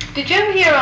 Did you ever hear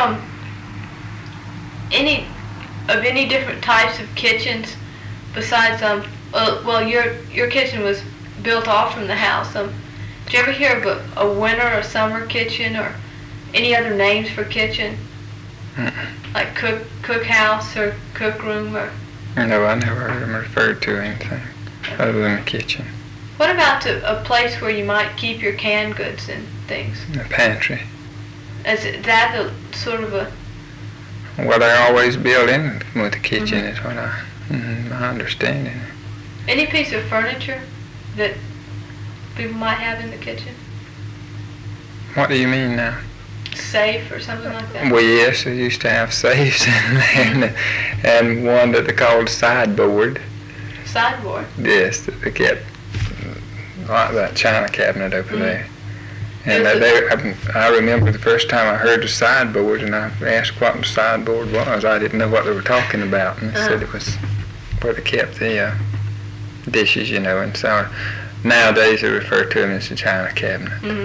any different types of kitchens besides well, your kitchen was built off from the house. Did you ever hear of a winter or summer kitchen or any other names for kitchen? Like cook house or cook room or? No, I never heard them referred to anything other than a kitchen. What about a place where you might keep your canned goods and things? A pantry. Is that sort of a? Well, they're always built in with the kitchen, is what my understanding. Any piece of furniture that people might have in the kitchen? What do you mean now? Safe or something like that? Well, yes, they used to have safes in there, and one that they called sideboard. Sideboard? Yes, that they kept like that china cabinet over there. And I remember the first time I heard the sideboard, and I asked what the sideboard was. I didn't know what they were talking about, and they said it was where they kept the dishes, and so nowadays they refer to them as the china cabinet.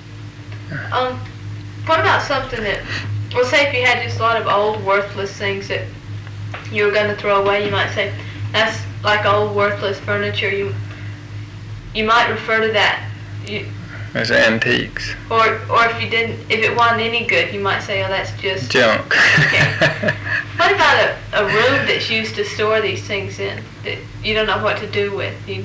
What about something that, well, say if you had just a lot of old, worthless things that you were going to throw away, you might say, that's like old, worthless furniture. You might refer to that. As antiques. Or if it wasn't any good, you might say, oh, that's just junk. Okay. What about a room that's used to store these things in that you don't know what to do with? You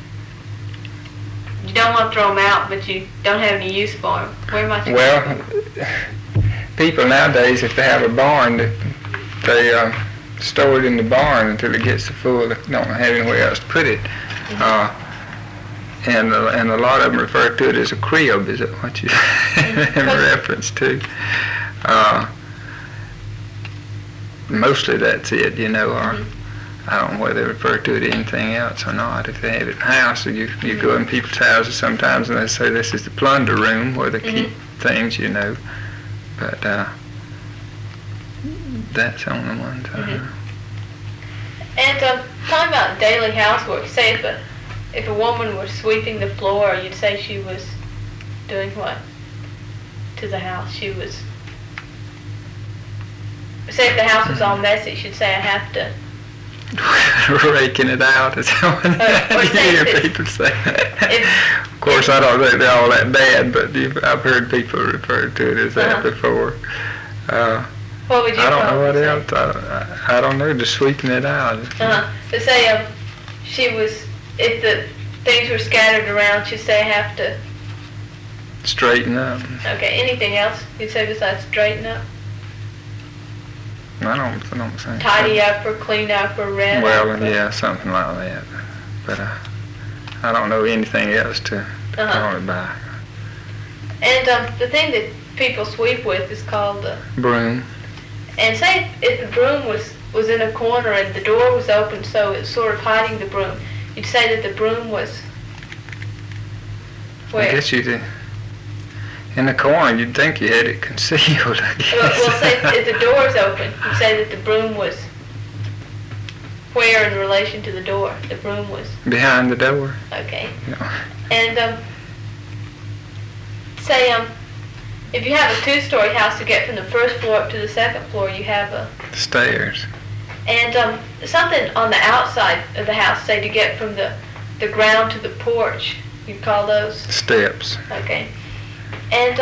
don't want to throw them out, but you don't have any use for them. Where might you? Well, people nowadays, if they have a barn, they store it in the barn until it gets full. They don't have anywhere else to put it. And a lot of them refer to it as a crib. Is that what you have reference to? Mostly that's it, or I don't know whether they refer to it as anything else or not. If they have it in the house, or you go in people's houses sometimes and they say this is the plunder room where they keep things, But that's the only ones I know. And talking about daily housework, say if a woman was sweeping the floor, you'd say she was doing what to the house? She was, say if the house was all messy, she'd say I have to. Raking it out is what you hear people say. Of course, I don't think they're all that bad, but I've heard people refer to it as that before. What would you I don't know what else. I don't know, just sweeping it out. To say she was, if the things were scattered around, she'd say I have to straighten up. Okay, anything else you'd say besides straighten up? I don't think. Tidy up or clean up or rent. Well, yeah, something like that. But I don't know anything else to call it by. And the thing that people sweep with is called the broom. And say if the broom was in a corner and the door was open, so it's sort of hiding the broom, you'd say that the broom was where? I guess you did. In the corner, you'd think you had it concealed, I guess. Well, say if the door's open, you'd say that the broom was where in relation to the door? The broom was behind the door. Okay. Yeah. And say if you have a two-story house, to get from the first floor up to the second floor, you have stairs. And something on the outside of the house, say to get from the ground to the porch, you call those steps. Okay. And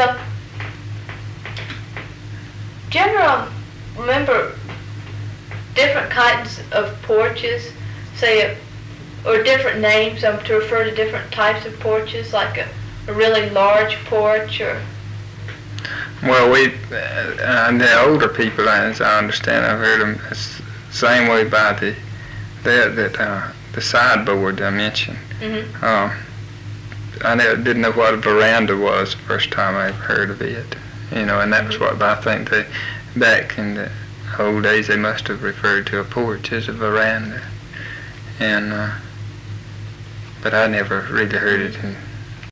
do you ever remember different kinds of porches, say, or different names to refer to different types of porches, like a really large porch or? Well, the older people, as I understand, I've heard them the same way by the sideboard I mentioned. I didn't know what a veranda was the first time I ever heard of it, and that was what I think back in the old days they must have referred to a porch as a veranda, and but I never really heard it